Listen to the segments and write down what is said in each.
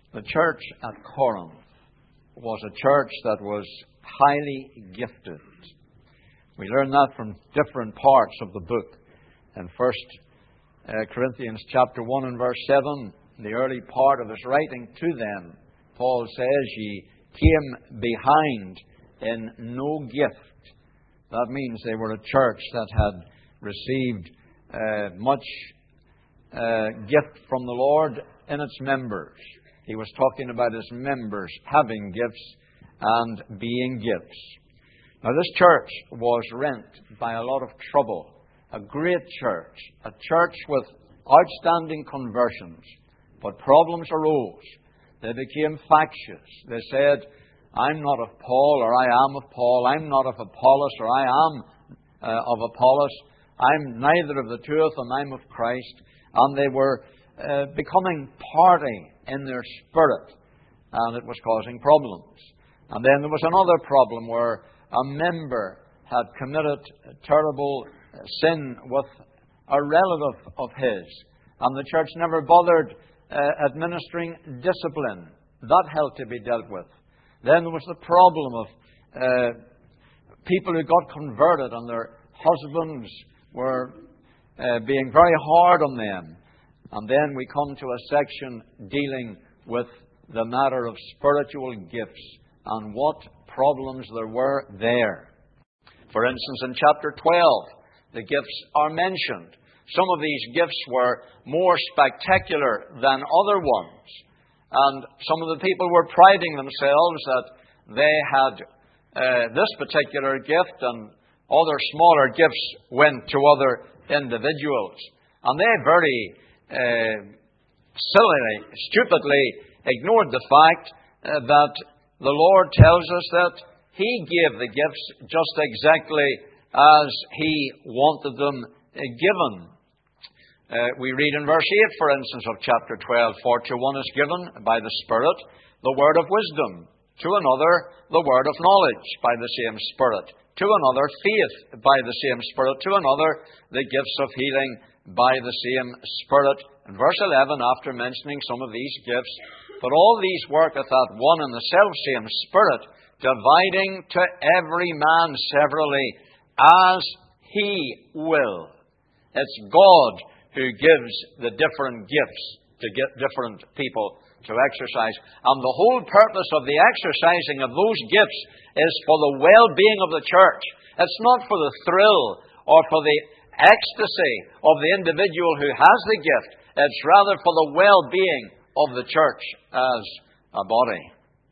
The church at Corinth was a church that was highly gifted. We learn that from different parts of the book. In 1 Corinthians chapter 1 and verse 7, the early part of his writing to them, Paul says, "Ye came behind in no gift." That means they were a church that had received much gift from the Lord in its members. He was talking about his members having gifts and being gifts. Now, this church was rent by a lot of trouble. A great church, a church with outstanding conversions. But problems arose. They became factious. They said, "I'm not of Paul," or "I am of Paul." "I'm not of Apollos," or "I am of Apollos." "I'm neither of the two of them. I'm of Christ." And they were becoming party in their spirit, and it was causing problems. And then there was another problem where a member had committed a terrible sin with a relative of his, and the church never bothered administering discipline. That had to be dealt with. Then there was the problem of people who got converted and their husbands were being very hard on them. And then we come to a section dealing with the matter of spiritual gifts and what problems there were there. For instance, in chapter 12, the gifts are mentioned. Some of these gifts were more spectacular than other ones. And some of the people were priding themselves that they had this particular gift, and other smaller gifts went to other individuals. And they very stupidly ignored the fact that the Lord tells us that He gave the gifts just exactly as He wanted them given. We read in verse 8, for instance, of chapter 12, "For to one is given by the Spirit the word of wisdom, to another the word of knowledge by the same Spirit, to another faith by the same Spirit, to another the gifts of healing by the same Spirit." In verse 11, after mentioning some of these gifts, "But all these worketh that one and the selfsame Spirit, dividing to every man severally as He will." It's God who gives the different gifts to get different people to exercise. And the whole purpose of the exercising of those gifts is for the well-being of the church. It's not for the thrill or for the ecstasy of the individual who has the gift. It's rather for the well-being of the church as a body.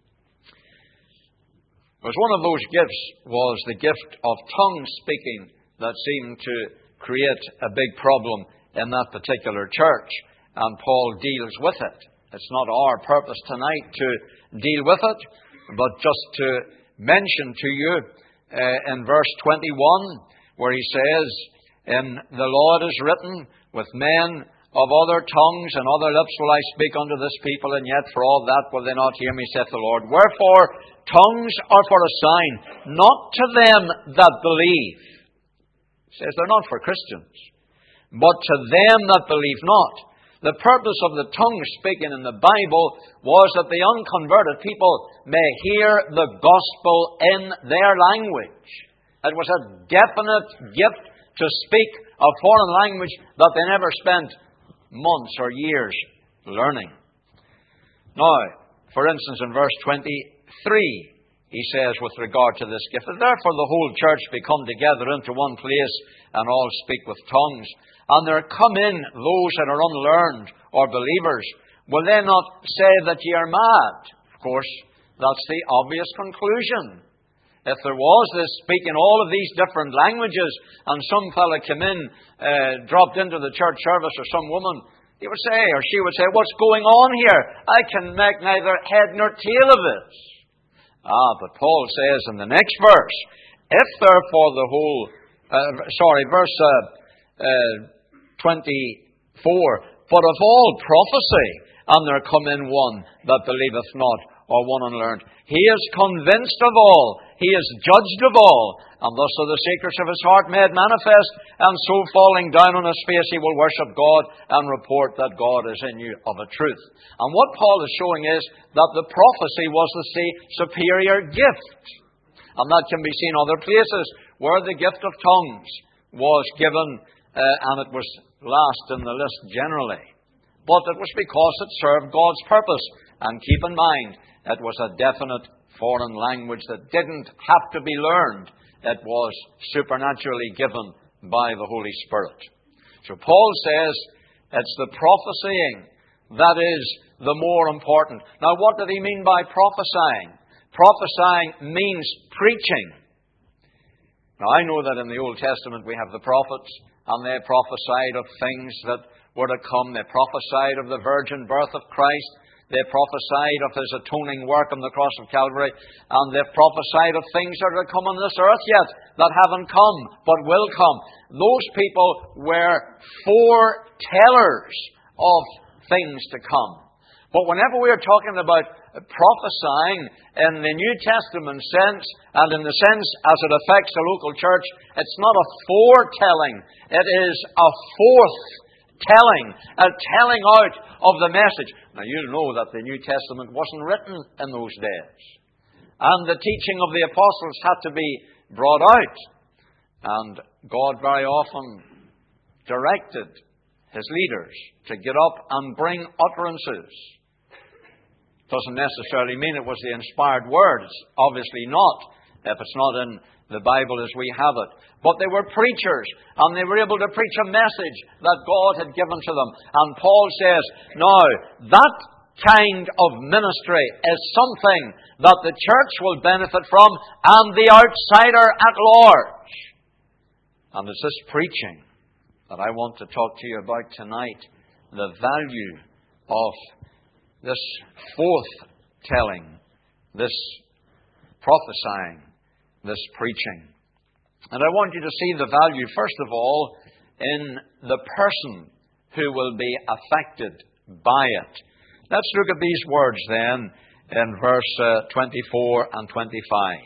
It was one of those gifts was the gift of tongue speaking that seemed to create a big problem in that particular church. And Paul deals with it. It's not our purpose tonight to deal with it, but just to mention to you in verse 21, where he says, "In the law it is written, with men of other tongues and other lips will I speak unto this people, and yet for all that will they not hear me, saith the Lord. Wherefore tongues are for a sign, not to them that believe." He says they're not for Christians, but to them that believe not. The purpose of the tongue speaking in the Bible was that the unconverted people may hear the gospel in their language. It was a definite gift to speak a foreign language that they never spent months or years learning. Now, for instance, in verse 23, he says with regard to this gift, "Therefore the whole church be come together into one place, and all speak with tongues. And there come in those that are unlearned or believers. Will they not say that ye are mad?" Of course, that's the obvious conclusion. If there was this speaking all of these different languages, and some fella came in, dropped into the church service, or some woman, he would say, or she would say, "What's going on here? I can make neither head nor tail of this." But Paul says in the next verse, "If therefore the whole," verse 24, "But of all prophecy, and there come in one that believeth not, or one unlearned. He is convinced of all. He He is judged of all, and thus are the secrets of his heart made manifest, and so falling down on his face he will worship God and report that God is in you of a truth. And what Paul is showing is that the prophecy was the superior gift. And that can be seen other places where the gift of tongues was given, and it was last in the list generally. But it was because it served God's purpose. And keep in mind, it was a definite foreign language that didn't have to be learned. It was supernaturally given by the Holy Spirit. So Paul says it's the prophesying that is the more important. Now, what did he mean by prophesying? Prophesying means preaching. Now, I know that in the Old Testament we have the prophets, and they prophesied of things that were to come. They prophesied of the virgin birth of Christ. They prophesied of his atoning work on the cross of Calvary. And they've prophesied of things that are to come on this earth yet, that haven't come, but will come. Those people were foretellers of things to come. But whenever we are talking about prophesying in the New Testament sense, and in the sense as it affects the local church, it's not a foretelling. It is a forthtelling, a telling out of the message. Now, you know that the New Testament wasn't written in those days. And the teaching of the apostles had to be brought out. And God very often directed his leaders to get up and bring utterances. Doesn't necessarily mean it was the inspired words. Obviously not, if it's not in the Bible as we have it. But they were preachers, and they were able to preach a message that God had given to them. And Paul says, now, that kind of ministry is something that the church will benefit from, and the outsider at large. And it's this preaching that I want to talk to you about tonight. The value of this forthtelling, this prophesying, this preaching. And I want you to see the value, first of all, in the person who will be affected by it. Let's look at these words then in verse 24 and 25.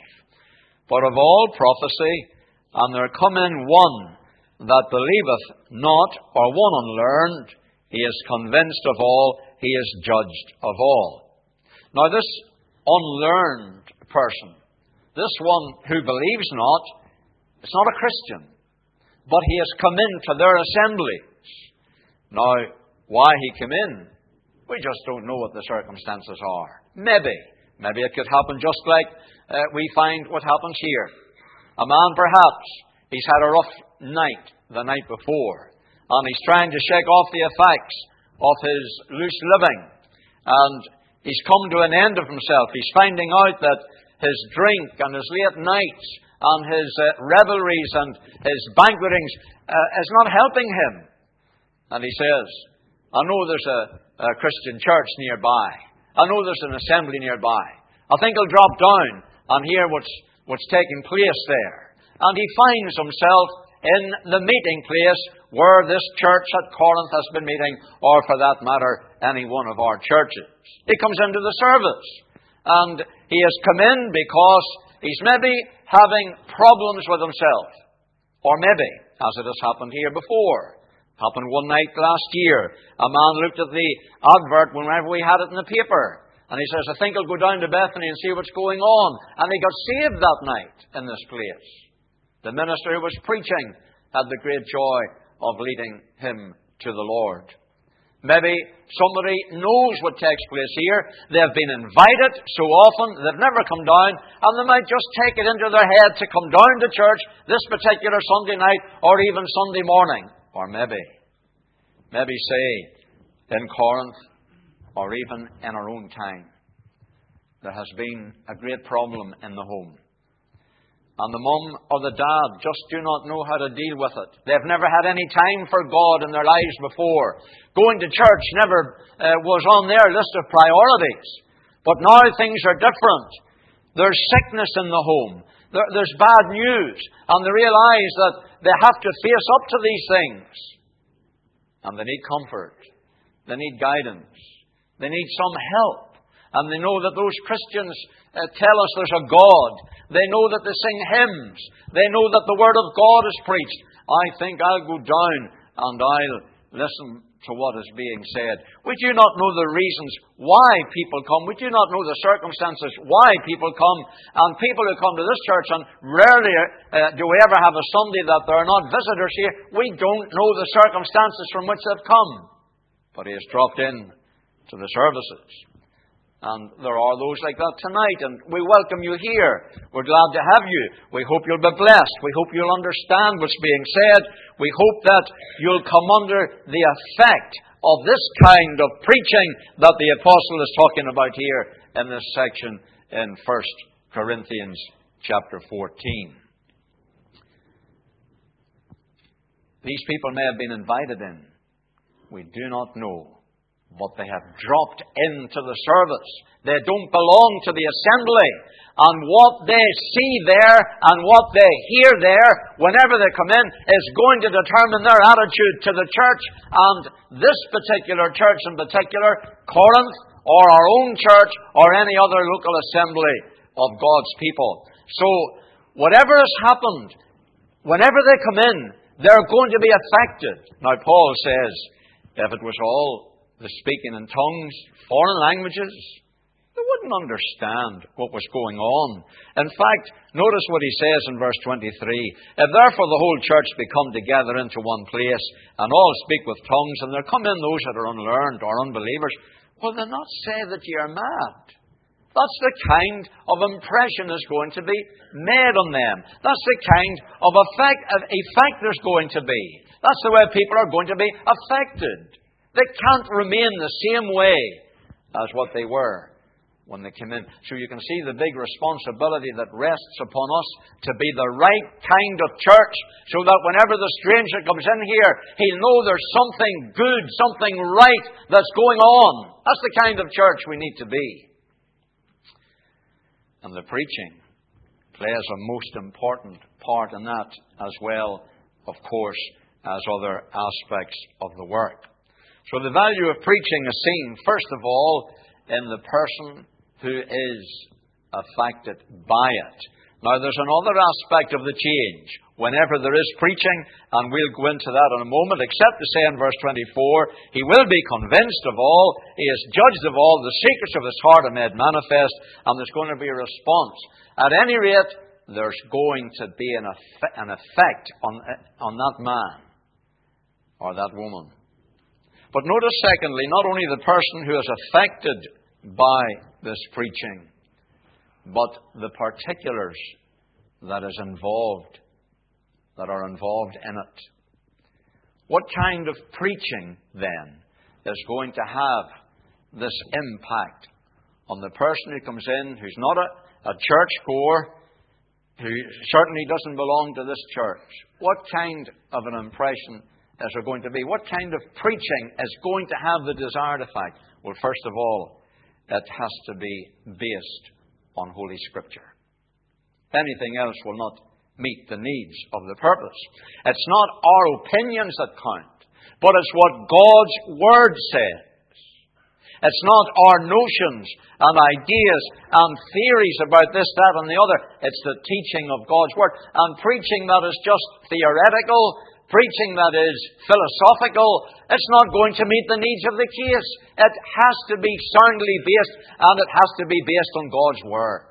For of all prophecy, and there come in one that believeth not, or one unlearned, he is convinced of all, he is judged of all. Now this unlearned person, this one who believes not, it's not a Christian, but he has come into their assemblies. Now, why he came in, we just don't know what the circumstances are. Maybe it could happen just like we find what happens here. A man perhaps, he's had a rough night the night before, and he's trying to shake off the effects of his loose living, and he's come to an end of himself. He's finding out that his drink and his late nights and his revelries and his banquetings is not helping him. And he says, I know there's a Christian church nearby. I know there's an assembly nearby. I think I'll drop down and hear what's taking place there. And he finds himself in the meeting place where this church at Corinth has been meeting, or for that matter, any one of our churches. He comes into the service, and he has come in because he's maybe having problems with himself. Or maybe, as it has happened here before, happened one night last year, a man looked at the advert whenever we had it in the paper, and he says, I think I'll go down to Bethany and see what's going on. And he got saved that night in this place. The minister who was preaching had the great joy of leading him to the Lord. Maybe somebody knows what takes place here. They've been invited so often, they've never come down, and they might just take it into their head to come down to church this particular Sunday night, or even Sunday morning. Or maybe, say, in Corinth, or even in our own time, there has been a great problem in the home. And the mum or the dad just do not know how to deal with it. They've never had any time for God in their lives before. Going to church never was on their list of priorities. But now things are different. There's sickness in the home. There's bad news. And they realize that they have to face up to these things. And they need comfort. They need guidance. They need some help. and they know that those Christians tell us there's a God. They know that they sing hymns. They know that the Word of God is preached. I think I'll go down and I'll listen to what is being said. We do not know the reasons why people come. We do not know the circumstances why people come. And people who come to this church, and rarely do we ever have a Sunday that there are not visitors here, we don't know the circumstances from which they've come. But He has dropped in to the services. And there are those like that tonight, and we welcome you here. We're glad to have you. We hope you'll be blessed. We hope you'll understand what's being said. We hope that you'll come under the effect of this kind of preaching that the apostle is talking about here in this section in 1 Corinthians chapter 14. These people may have been invited in. We do not know. But they have dropped into the service. They don't belong to the assembly. And what they see there and what they hear there, whenever they come in, is going to determine their attitude to the church. And this particular church in particular, Corinth, or our own church, or any other local assembly of God's people. So, whatever has happened, whenever they come in, they're going to be affected. Now, Paul says, if it was all the speaking in tongues, foreign languages, they wouldn't understand what was going on. In fact, notice what he says in verse 23. If therefore the whole church be come together into one place, and all speak with tongues, and there come in those that are unlearned or unbelievers, will they not say that ye are mad? That's the kind of impression that's going to be made on them. That's the kind of effect there's going to be. That's the way people are going to be affected. They can't remain the same way as what they were when they came in. So you can see the big responsibility that rests upon us to be the right kind of church, so that whenever the stranger comes in here, he'll know there's something good, something right that's going on. That's the kind of church we need to be. And the preaching plays a most important part in that, as well, of course, as other aspects of the work. So the value of preaching is seen, first of all, in the person who is affected by it. Now, there's another aspect of the change. Whenever there is preaching, and we'll go into that in a moment, except to say in verse 24, he will be convinced of all, he is judged of all, the secrets of his heart are made manifest, and there's going to be a response. At any rate, there's going to be an effect on that man or that woman. But notice, secondly, not only the person who is affected by this preaching, but the particulars that are involved in it. What kind of preaching, then, is going to have this impact on the person who comes in, who's not a churchgoer, who certainly doesn't belong to this church? What kind of an impression is there going to be? What kind of preaching is going to have the desired effect? Well, first of all, it has to be based on Holy Scripture. Anything else will not meet the needs of the purpose. It's not our opinions that count, but it's what God's Word says. It's not our notions and ideas and theories about this, that, and the other. It's the teaching of God's Word. And preaching that is just theoretical, preaching that is philosophical, it's not going to meet the needs of the case. It has to be soundly based, and it has to be based on God's Word.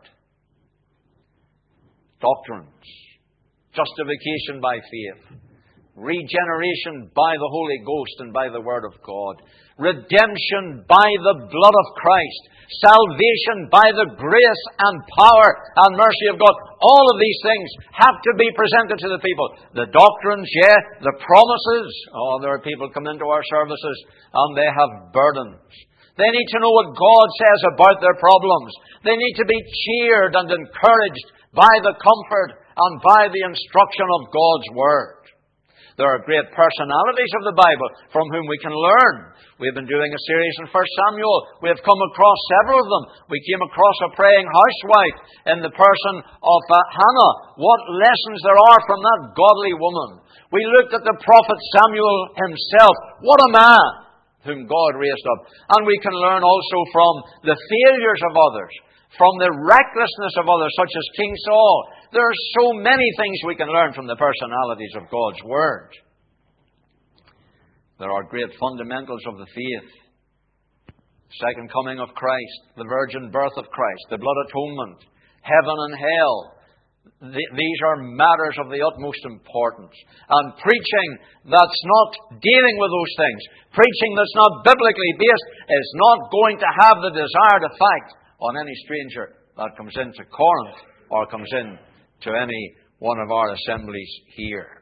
Doctrines, justification by faith, regeneration by the Holy Ghost and by the Word of God, redemption by the blood of Christ, salvation by the grace and power and mercy of God. All of these things have to be presented to the people. The doctrines, the promises. Oh, there are people come into our services and they have burdens. They need to know what God says about their problems. They need to be cheered and encouraged by the comfort and by the instruction of God's Word. There are great personalities of the Bible from whom we can learn. We've been doing a series in 1 Samuel. We have come across several of them. We came across a praying housewife in the person of Hannah. What lessons there are from that godly woman. We looked at the prophet Samuel himself. What a man! whom God raised up. And we can learn also from the failures of others, from the recklessness of others, such as King Saul. There are so many things we can learn from the personalities of God's Word. There are great fundamentals of the faith. Second coming of Christ, the virgin birth of Christ, the blood atonement, heaven and hell. These are matters of the utmost importance. And preaching that's not dealing with those things, preaching that's not biblically based, is not going to have the desired effect on any stranger that comes into Corinth or comes in to any one of our assemblies here.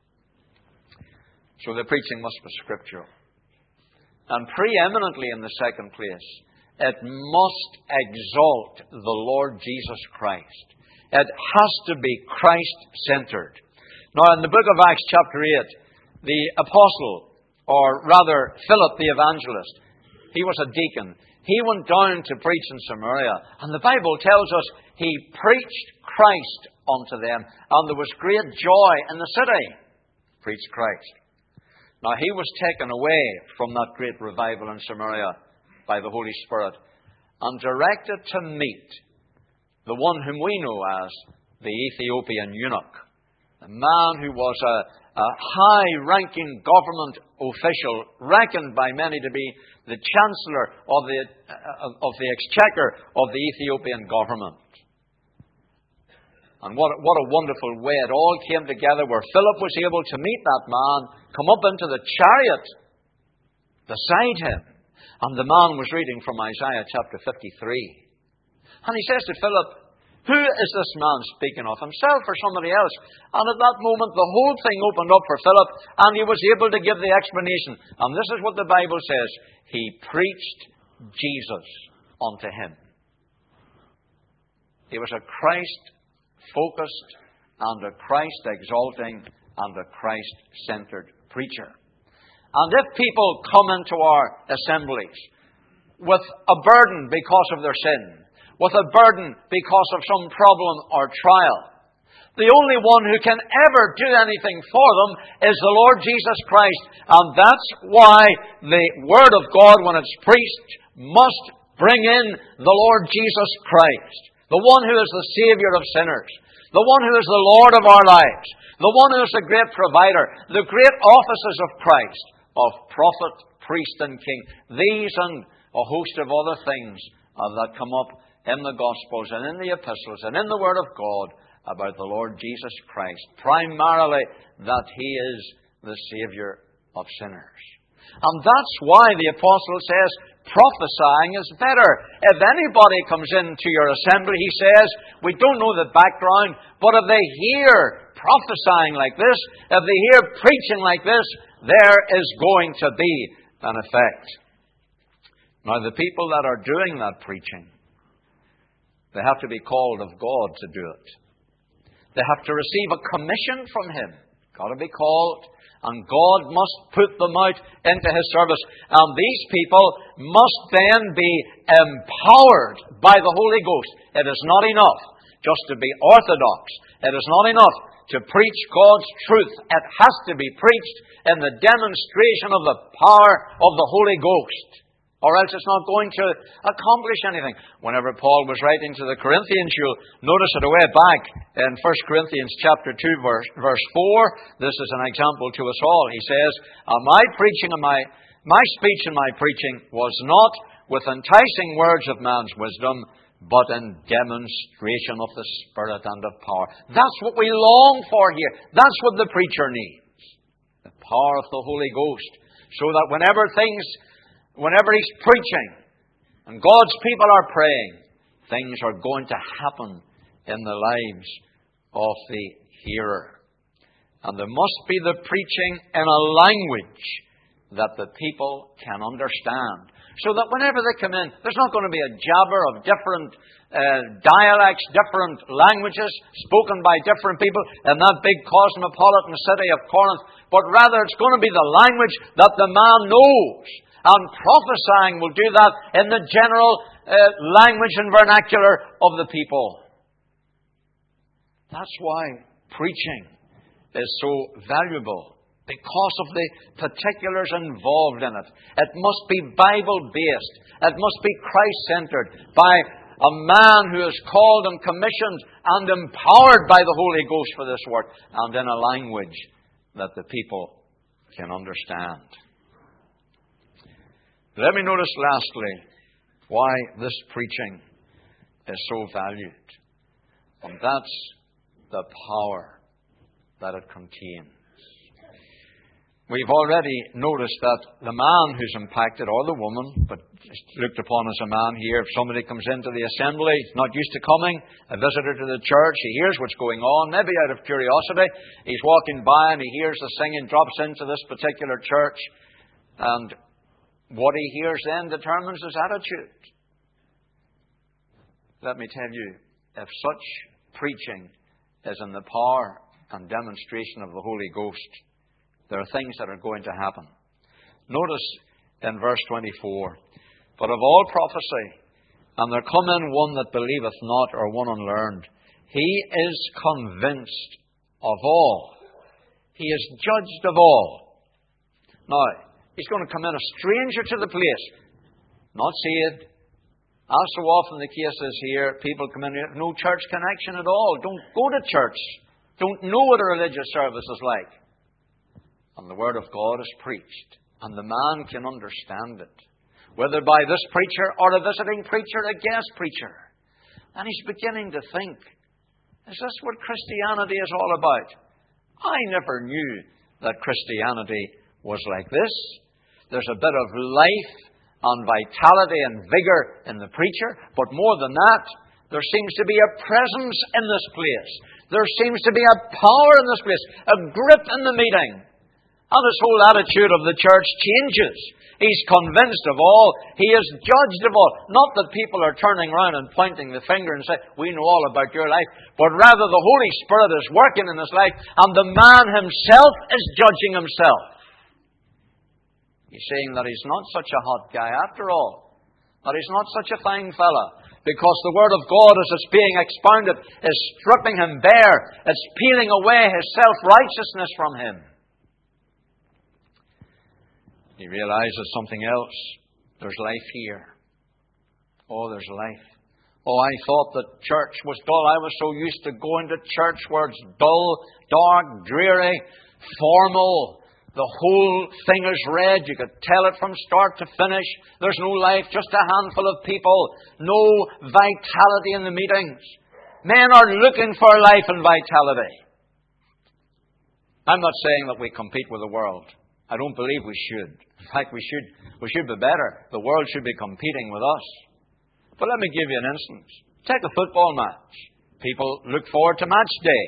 So the preaching must be scriptural. And preeminently in the second place, it must exalt the Lord Jesus Christ. It has to be Christ-centered. Now, in the book of Acts chapter 8, the apostle, or rather Philip the evangelist, he was a deacon. He went down to preach in Samaria. And the Bible tells us he preached Christ unto them. And there was great joy in the city. Preached Christ. Now, he was taken away from that great revival in Samaria by the Holy Spirit and directed to meet the one whom we know as the Ethiopian eunuch, a man who was a high-ranking government official, reckoned by many to be the chancellor of the exchequer of the Ethiopian government. And what a wonderful way it all came together, where Philip was able to meet that man, come up into the chariot beside him. And the man was reading from Isaiah chapter 53. And he says to Philip, "Who is this man speaking of, himself or somebody else?" And at that moment, the whole thing opened up for Philip, and he was able to give the explanation. And this is what the Bible says. He preached Jesus unto him. He was a Christ-focused and a Christ-exalting and a Christ-centered preacher. And if people come into our assemblies with a burden because of their sin, with a burden because of some problem or trial, the only one who can ever do anything for them is the Lord Jesus Christ. And that's why the Word of God, when it's preached, must bring in the Lord Jesus Christ, the one who is the Savior of sinners, the one who is the Lord of our lives, the one who is the great provider, the great offices of Christ, of prophet, priest, and king. These and a host of other things that come up in the Gospels and in the Epistles and in the Word of God about the Lord Jesus Christ. Primarily that He is the Savior of sinners. And that's why the Apostle says prophesying is better. If anybody comes into your assembly, he says, we don't know the background, but if they hear prophesying like this, if they hear preaching like this, there is going to be an effect. Now, the people that are doing that preaching, they have to be called of God to do it. They have to receive a commission from Him. Got to be called. And God must put them out into His service. And these people must then be empowered by the Holy Ghost. It is not enough just to be orthodox. It is not enough to preach God's truth. It has to be preached in the demonstration of the power of the Holy Ghost, or else it's not going to accomplish anything. Whenever Paul was writing to the Corinthians, you'll notice it away back in 1 Corinthians chapter 2, verse 4. This is an example to us all. He says, my preaching and my speech and my preaching was not with enticing words of man's wisdom, but in demonstration of the Spirit and of power. That's what we long for here. That's what the preacher needs. The power of the Holy Ghost. So that whenever he's preaching and God's people are praying, things are going to happen in the lives of the hearer. And there must be the preaching in a language that the people can understand. So that whenever they come in, there's not going to be a jabber of different dialects, different languages spoken by different people in that big cosmopolitan city of Corinth, but rather it's going to be the language that the man knows. And prophesying will do that in the general language and vernacular of the people. That's why preaching is so valuable because of the particulars involved in it. It must be Bible-based. It must be Christ-centered by a man who is called and commissioned and empowered by the Holy Ghost for this work, and in a language that the people can understand. Let me notice lastly why this preaching is so valued. And that's the power that it contains. We've already noticed that the man who's impacted, or the woman, but looked upon as a man here, if somebody comes into the assembly, not used to coming, a visitor to the church, he hears what's going on, maybe out of curiosity, he's walking by and he hears the singing, drops into this particular church, and what he hears then determines his attitude. Let me tell you, if such preaching is in the power and demonstration of the Holy Ghost, there are things that are going to happen. Notice in verse 24, "But of all prophecy, and there come in one that believeth not, or one unlearned, he is convinced of all. He is judged of all." Now, he's going to come in a stranger to the place, not saved. As so often the case is here, people come in here, no church connection at all, don't go to church, don't know what a religious service is like. And the Word of God is preached, and the man can understand it, whether by this preacher or a visiting preacher, a guest preacher. And he's beginning to think, is this what Christianity is all about? I never knew that Christianity was like this. There's a bit of life and vitality and vigor in the preacher, but more than that, there seems to be a presence in this place. There seems to be a power in this place, a grip in the meeting. And his whole attitude of the church changes. He's convinced of all. He is judged of all. Not that people are turning around and pointing the finger and saying, "We know all about your life," but rather the Holy Spirit is working in his life, and the man himself is judging himself. He's saying that he's not such a hot guy after all, that he's not such a fine fella, because the Word of God, as it's being expounded, is stripping him bare. It's peeling away his self-righteousness from him. He realizes something else. There's life here. Oh, there's life. Oh, I thought that church was dull. I was so used to going to church where it's dull, dark, dreary, formal. The whole thing is read. You could tell it from start to finish. There's no life, just a handful of people. No vitality in the meetings. Men are looking for life and vitality. I'm not saying that we compete with the world. I don't believe we should. In fact, we should be better. The world should be competing with us. But let me give you an instance. Take a football match. People look forward to match day.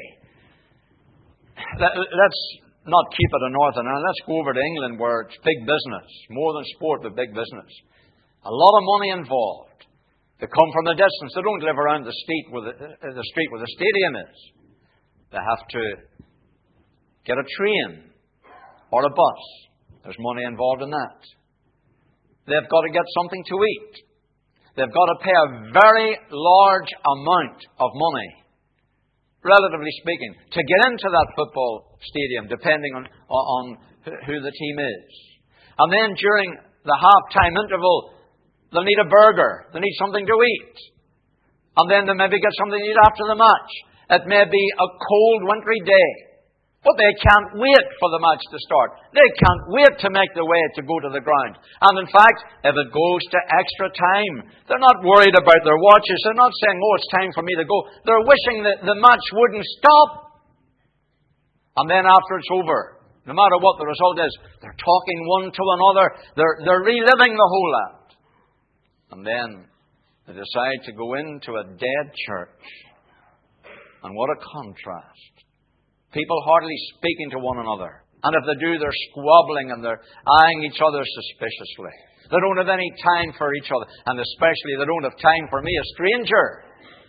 Let's not keep it in Northern Ireland. Let's go over to England where it's big business. More than sport, but big business. A lot of money involved. They come from a distance. They don't live around the street where the stadium is. They have to get a train or a bus. There's money involved in that. They've got to get something to eat. They've got to pay a very large amount of money, relatively speaking, to get into that football stadium, depending on who the team is. And then during the half-time interval, they'll need a burger. They need something to eat. And then they maybe get something to eat after the match. It may be a cold, wintry day. But they can't wait for the match to start. They can't wait to make the way to go to the ground. And in fact, if it goes to extra time, they're not worried about their watches. They're not saying, "Oh, it's time for me to go." They're wishing that the match wouldn't stop. And then after it's over, no matter what the result is, they're talking one to another. They're reliving the whole lot. And then they decide to go into a dead church. And what a contrast. People hardly speaking to one another. And if they do, they're squabbling and they're eyeing each other suspiciously. They don't have any time for each other. And especially they don't have time for me, a stranger.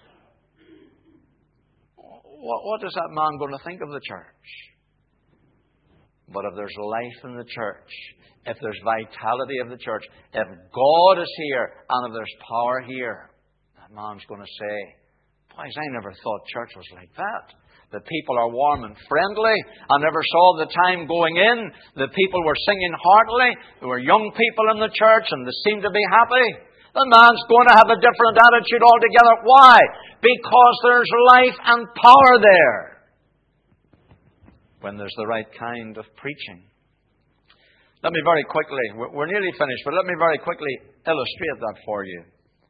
What is that man going to think of the church? But if there's life in the church, if there's vitality of the church, if God is here and if there's power here, that man's going to say, "Boys, I never thought church was like that. The people are warm and friendly. I never saw the time going in. The people were singing heartily. There were young people in the church and they seemed to be happy. The man's going to have a different attitude altogether. Why? Because there's life and power there when there's the right kind of preaching. Let me very quickly, we're nearly finished, but let me very quickly illustrate that for you.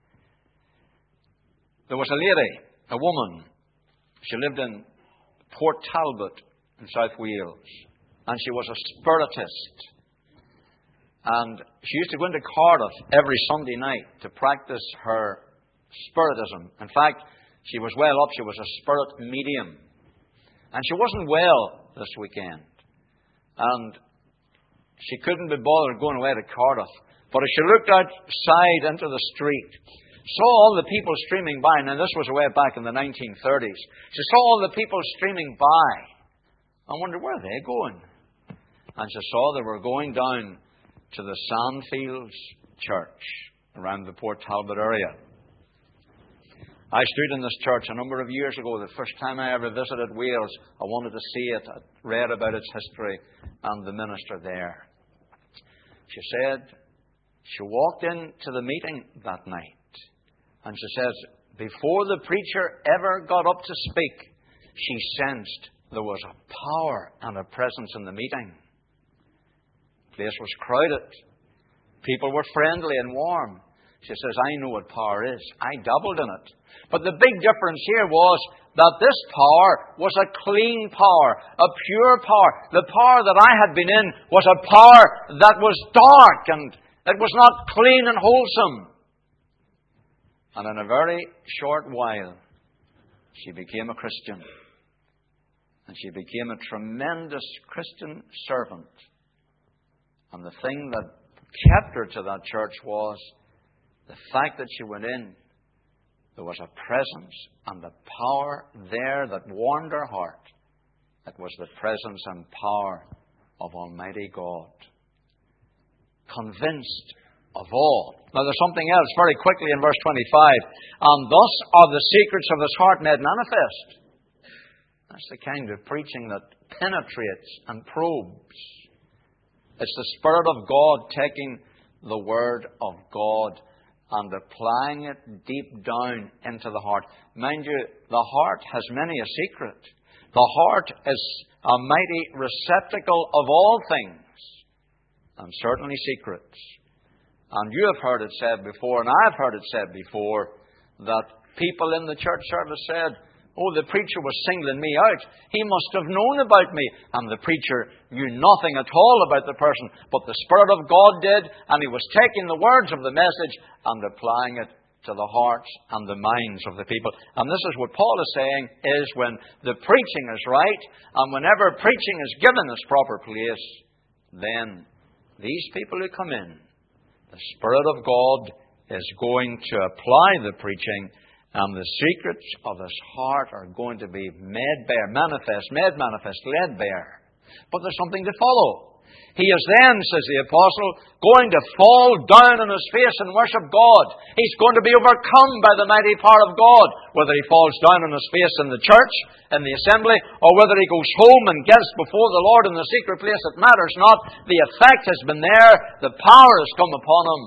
There was a lady, a woman. She lived in Port Talbot in South Wales, and she was a spiritist. And she used to go into Cardiff every Sunday night to practice her spiritism. In fact, she was well up. She was a spirit medium. And she wasn't well this weekend. And she couldn't be bothered going away to Cardiff. But as she looked outside into the street, saw all the people streaming by. Now, this was way back in the 1930s. She saw all the people streaming by. I wondered, where are they going? And she saw they were going down to the Sandfields Church around the Port Talbot area. I stood in this church a number of years ago. The first time I ever visited Wales, I wanted to see it. I read about its history and the minister there. She said she walked into the meeting that night. And she says, before the preacher ever got up to speak, she sensed there was a power and a presence in the meeting. The place was crowded. People were friendly and warm. She says, I know what power is. I dabbled in it. But the big difference here was that this power was a clean power, a pure power. The power that I had been in was a power that was dark and it was not clean and wholesome. And in a very short while, she became a Christian. And she became a tremendous Christian servant. And the thing that kept her to that church was the fact that she went in. There was a presence and a power there that warmed her heart. It was the presence and power of Almighty God. Convinced of all. Now there's something else very quickly in verse 25. And thus are the secrets of his heart made manifest. That's the kind of preaching that penetrates and probes. It's the Spirit of God taking the Word of God and applying it deep down into the heart. Mind you, the heart has many a secret. The heart is a mighty receptacle of all things, and certainly secrets. And you have heard it said before, and I've heard it said before, that people in the church service said, oh, the preacher was singling me out. He must have known about me. And the preacher knew nothing at all about the person. But the Spirit of God did, and he was taking the words of the message and applying it to the hearts and the minds of the people. And this is what Paul is saying, is when the preaching is right, and whenever preaching is given its proper place, then these people who come in, the Spirit of God is going to apply the preaching, and the secrets of his heart are going to be made bare, made manifest, laid bare. But there's something to follow. He is then, says the apostle, going to fall down on his face and worship God. He's going to be overcome by the mighty power of God. Whether he falls down on his face in the church, in the assembly, or whether he goes home and gets before the Lord in the secret place, it matters not. The effect has been there. The power has come upon him.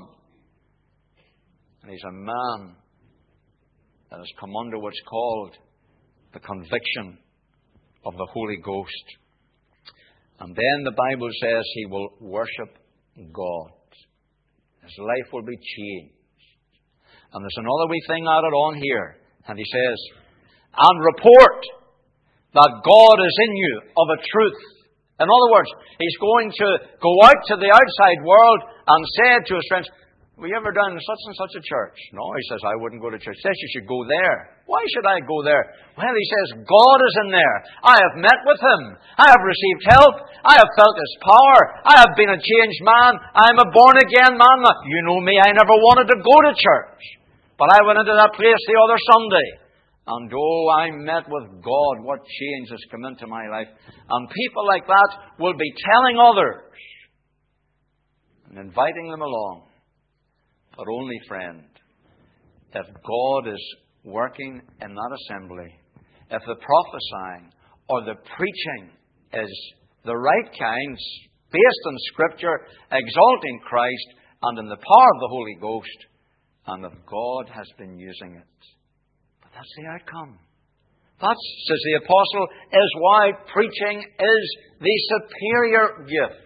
And he's a man that has come under what's called the conviction of the Holy Ghost. And then the Bible says he will worship God. His life will be changed. And there's another wee thing added on here. And he says, and report that God is in you of a truth. In other words, he's going to go out to the outside world and say to his friends, were you ever down in such and such a church? No, he says, I wouldn't go to church. He says, you should go there. Why should I go there? Well, he says, God is in there. I have met with him. I have received help. I have felt his power. I have been a changed man. I am a born-again man. You know me, I never wanted to go to church. But I went into that place the other Sunday. And oh, I met with God. What change has come into my life. And people like that will be telling others and inviting them along. But only, friend, if God is working in that assembly, if the prophesying or the preaching is the right kind, based on Scripture, exalting Christ and in the power of the Holy Ghost, and if God has been using it. But that's the outcome. That, says the Apostle, is why preaching is the superior gift.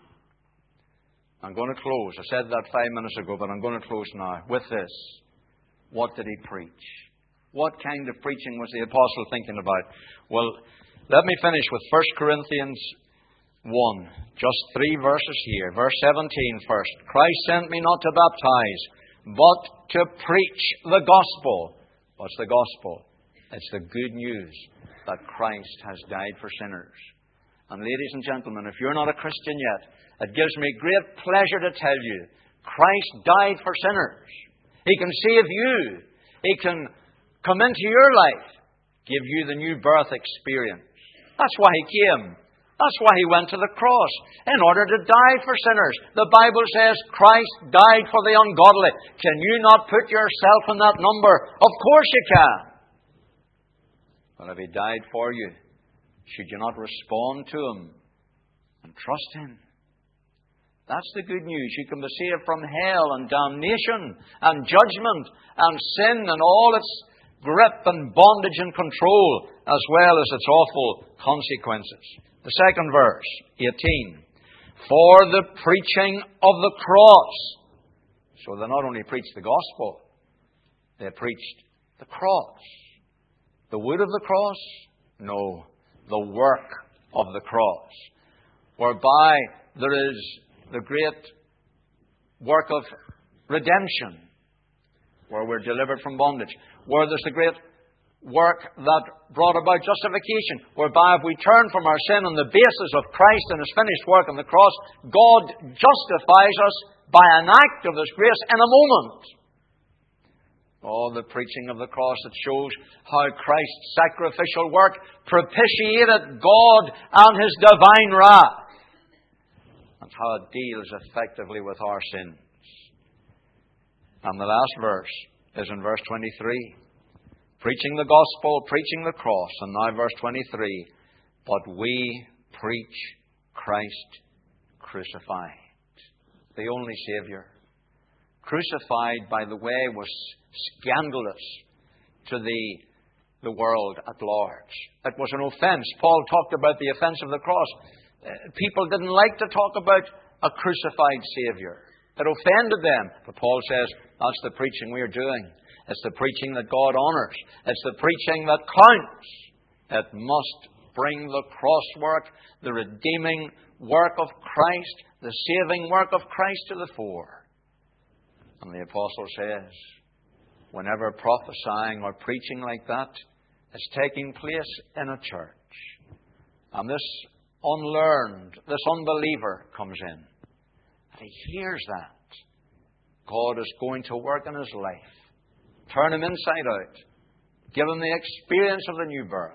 I'm going to close. I said that 5 minutes ago, but I'm going to close now with this. What did he preach? What kind of preaching was the Apostle thinking about? Well, let me finish with 1 Corinthians 1. Just 3 verses here. Verse 17 first. Christ sent me not to baptize, but to preach the gospel. What's the gospel? It's the good news that Christ has died for sinners. And ladies and gentlemen, if you're not a Christian yet, it gives me great pleasure to tell you, Christ died for sinners. He can save you. He can come into your life, give you the new birth experience. That's why He came. That's why He went to the cross, in order to die for sinners. The Bible says Christ died for the ungodly. Can you not put yourself in that number? Of course you can. But if He died for you, should you not respond to Him and trust Him? That's the good news. You can be saved from hell and damnation and judgment and sin and all its grip and bondage and control, as well as its awful consequences. The second verse, 18. For the preaching of the cross. So they not only preached the gospel, they preached the cross. The wood of the cross? No. The work of the cross. Whereby there is the great work of redemption, where we're delivered from bondage. Where there's the great work that brought about justification, whereby if we turn from our sin on the basis of Christ and His finished work on the cross, God justifies us by an act of His grace in a moment. Oh, the preaching of the cross that shows how Christ's sacrificial work propitiated God and His divine wrath, and how it deals effectively with our sins. And the last verse is in verse 23. Preaching the gospel, preaching the cross. And now verse 23. But we preach Christ crucified. The only Saviour. Crucified, by the way, was scandalous to the world at large. It was an offence. Paul talked about the offence of the cross. People didn't like to talk about a crucified Saviour. It offended them. But Paul says, that's the preaching we are doing. It's the preaching that God honours. It's the preaching that counts. It must bring the cross work, the redeeming work of Christ, the saving work of Christ to the fore. And the Apostle says, whenever prophesying or preaching like that is taking place in a church, and this unlearned, this unbeliever comes in, and he hears that, God is going to work in his life. Turn him inside out. Give him the experience of the new birth.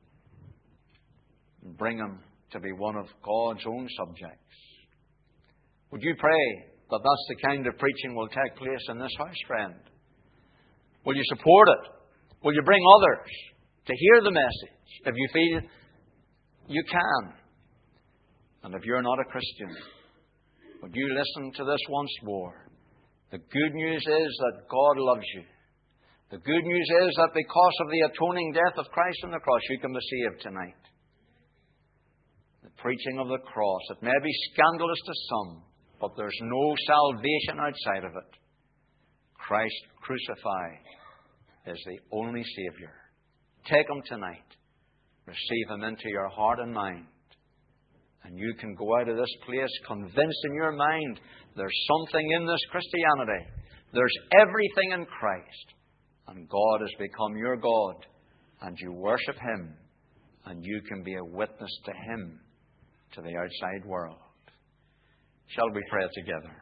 And bring him to be one of God's own subjects. Would you pray that that's the kind of preaching will take place in this house, friend? Will you support it? Will you bring others to hear the message if you feel you can? And if you're not a Christian, would you listen to this once more? The good news is that God loves you. The good news is that because of the atoning death of Christ on the cross, you can be saved tonight. The preaching of the cross, it may be scandalous to some, but there's no salvation outside of it. Christ crucified is the only Saviour. Take Him tonight. Receive Him into your heart and mind. And you can go out of this place convinced in your mind there's something in this Christianity. There's everything in Christ. And God has become your God. And you worship Him. And you can be a witness to Him to the outside world. Shall we pray together?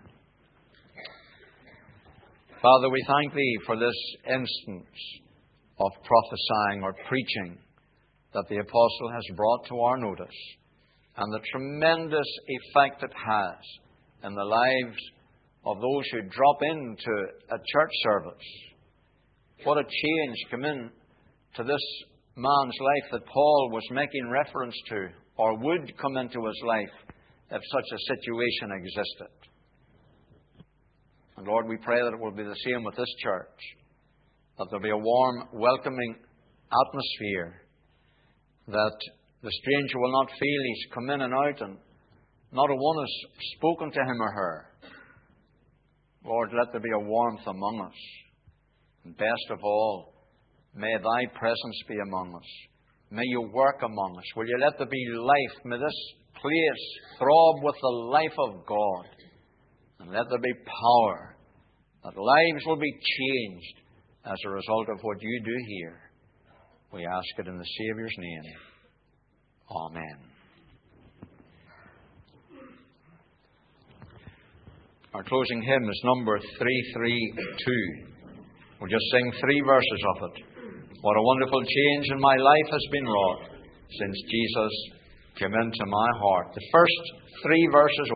Father, we thank Thee for this instance of prophesying or preaching that the Apostle has brought to our notice, and the tremendous effect it has in the lives of those who drop into a church service. What a change come in to this man's life that Paul was making reference to, or would come into his life if such a situation existed. And Lord, we pray that it will be the same with this church, that there will be a warm, welcoming atmosphere, that the stranger will not feel he's come in and out and not a one has spoken to him or her. Lord, let there be a warmth among us. And best of all, may Thy presence be among us. May You work among us. Will You let there be life? May this place throb with the life of God. And let there be power, that lives will be changed as a result of what You do here. We ask it in the Saviour's name. Amen. Our closing hymn is number 332. We'll just sing 3 verses of it. What a wonderful change in my life has been wrought since Jesus came into my heart. The first 3 verses